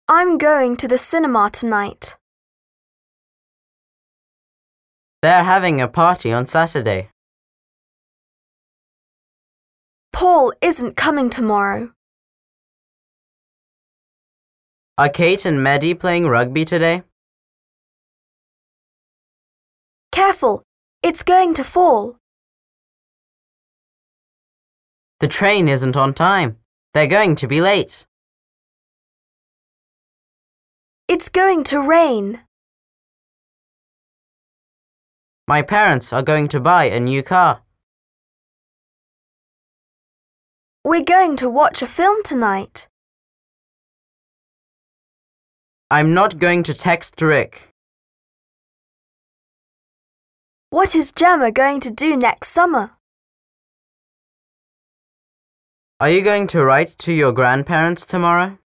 I'm going to the cinema tonight. They're having a party on Saturday. Paul isn't coming tomorrow. Are Kate and Maddie playing rugby today? Careful, it's going to fall. The train isn't on time. They're going to be late. It's going to rain. My parents are going to buy a new car. We're going to watch a film tonight. I'm not going to text Rick. What is Gemma going to do next summer? Are you going to write to your grandparents tomorrow?